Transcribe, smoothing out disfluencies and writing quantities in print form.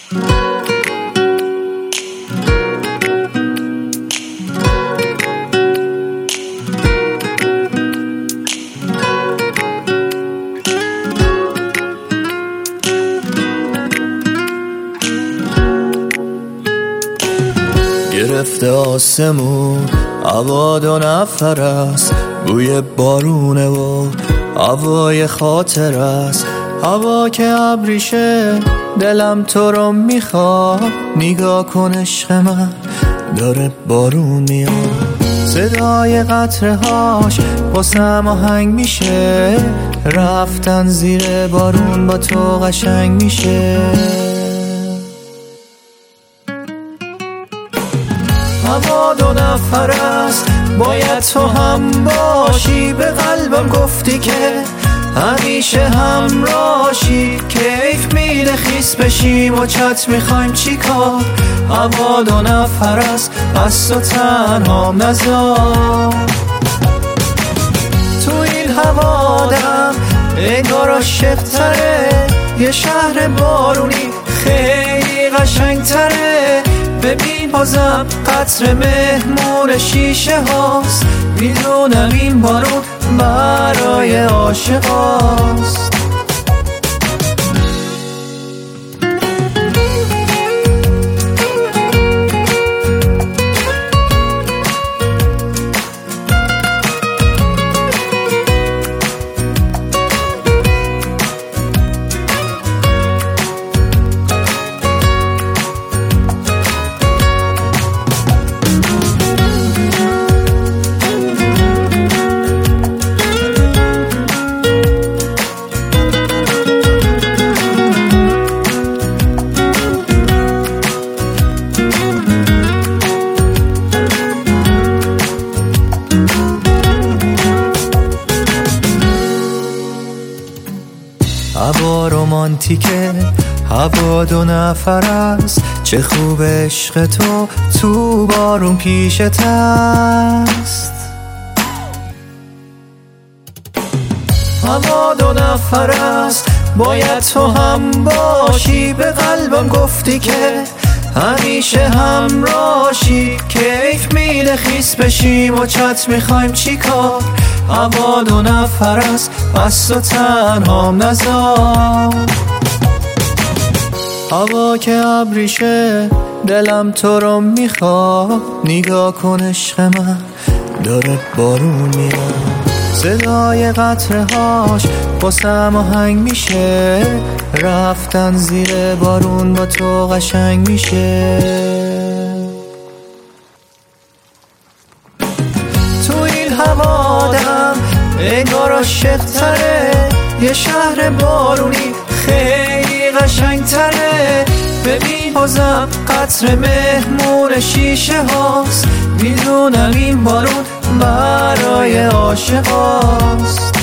گرفته آسمون هوا دو نفر است، بوی بارونه و هوای خاطر است. هوا که ابریشه دلم تو رو میخواد، نگاه کن عشق من داره بارون میاد. صدای قطرهاش واسم آهنگ میشه، رفتن زیر بارون با تو قشنگ میشه. هوا دو نفر است، باید تو هم باشی. به قلبم گفتی که همیشه همراشی، کیف میده خیس بشیم و چت میخوایم چی کار. هوا دو نفر است، پس تو تنهام نذار. تو این هوا دم انگار عاشق تره، یه شهر بارونی خیلی قشنگ تره. ببین بازم قطر مهمون شیشه هاست، میدونم این بارون برای عاشق هاست. هوا رومانتیکه، هوا دو نفر است، چه خوب عشق تو بارون پیشت است. هوا دو نفر است، باید تو هم باشی. به قلبم گفتی که همیشه همراشی، کیف میده خیس بشیم و چت میخوایم چی کار. هوا دو نفر است، پس تو تنهام نذار. هوا که ابریشه دلم تو رو میخواد، نگاه کن عشق من داره بارون میاد. صدای قطرهاش واسم آهنگ میشه، رفتن زیر بارون با تو قشنگ میشه. تو این هوا دم انگار عاشق تره، یه شهر بارونی خیلی قشنگ تره. ببین بازم قطر مهمون شیشه هاست، میدونم این بارون برای عاشق هاست.